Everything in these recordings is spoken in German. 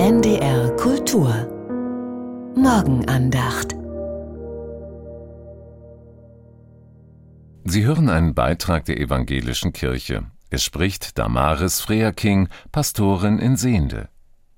NDR Kultur Morgenandacht. Sie hören einen Beitrag der Evangelischen Kirche. Es spricht Damaris Freaking, Pastorin in Sehnde.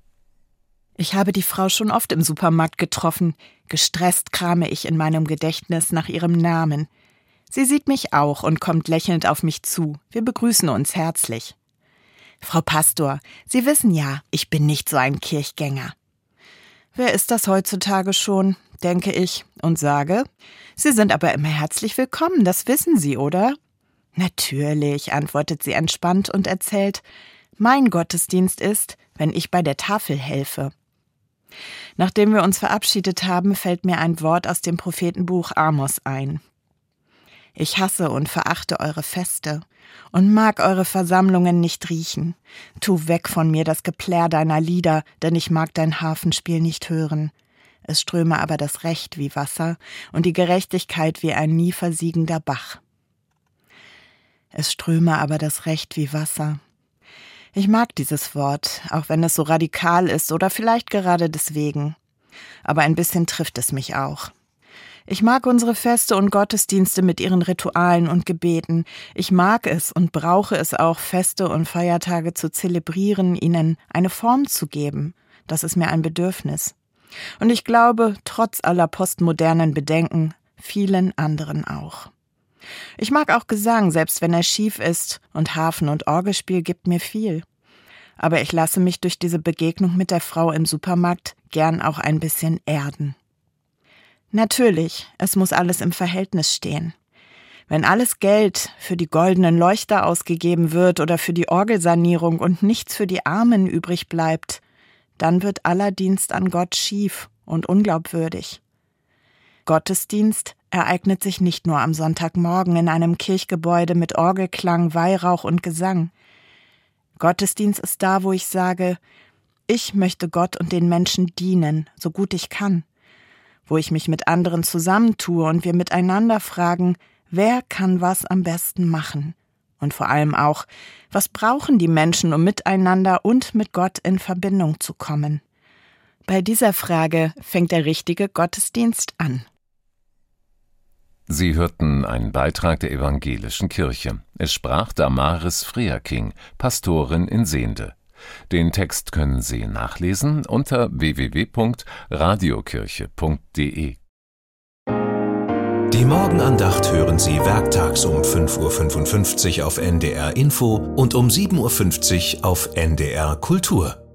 Ich habe die Frau schon oft im Supermarkt getroffen. Gestresst krame ich in meinem Gedächtnis nach ihrem Namen. Sie sieht mich auch und kommt lächelnd auf mich zu. Wir begrüßen uns herzlich. Frau Pastor, Sie wissen ja, ich bin nicht so ein Kirchgänger. Wer ist das heutzutage schon, denke ich und sage, Sie sind aber immer herzlich willkommen, das wissen Sie, oder? Natürlich, antwortet sie entspannt und erzählt, mein Gottesdienst ist, wenn ich bei der Tafel helfe. Nachdem wir uns verabschiedet haben, fällt mir ein Wort aus dem Prophetenbuch Amos ein. Ich hasse und verachte eure Feste und mag eure Versammlungen nicht riechen. Tu weg von mir das Geplärr deiner Lieder, denn ich mag dein Harfenspiel nicht hören. Es ströme aber das Recht wie Wasser und die Gerechtigkeit wie ein nie versiegender Bach. Es ströme aber das Recht wie Wasser. Ich mag dieses Wort, auch wenn es so radikal ist oder vielleicht gerade deswegen. Aber ein bisschen trifft es mich auch. Ich mag unsere Feste und Gottesdienste mit ihren Ritualen und Gebeten. Ich mag es und brauche es auch, Feste und Feiertage zu zelebrieren, ihnen eine Form zu geben. Das ist mir ein Bedürfnis. Und ich glaube, trotz aller postmodernen Bedenken, vielen anderen auch. Ich mag auch Gesang, selbst wenn er schief ist, und Harfen- und Orgelspiel gibt mir viel. Aber ich lasse mich durch diese Begegnung mit der Frau im Supermarkt gern auch ein bisschen erden. Natürlich, es muss alles im Verhältnis stehen. Wenn alles Geld für die goldenen Leuchter ausgegeben wird oder für die Orgelsanierung und nichts für die Armen übrig bleibt, dann wird aller Dienst an Gott schief und unglaubwürdig. Gottesdienst ereignet sich nicht nur am Sonntagmorgen in einem Kirchgebäude mit Orgelklang, Weihrauch und Gesang. Gottesdienst ist da, wo ich sage, ich möchte Gott und den Menschen dienen, so gut ich kann. Wo ich mich mit anderen zusammentue und wir miteinander fragen, wer kann was am besten machen? Und vor allem auch, was brauchen die Menschen, um miteinander und mit Gott in Verbindung zu kommen? Bei dieser Frage fängt der richtige Gottesdienst an. Sie hörten einen Beitrag der Evangelischen Kirche. Es sprach Damaris Freaking, Pastorin in Sehnde. Den Text können Sie nachlesen unter www.radiokirche.de. Die Morgenandacht hören Sie werktags um 5:55 Uhr auf NDR Info und um 7:50 Uhr auf NDR Kultur.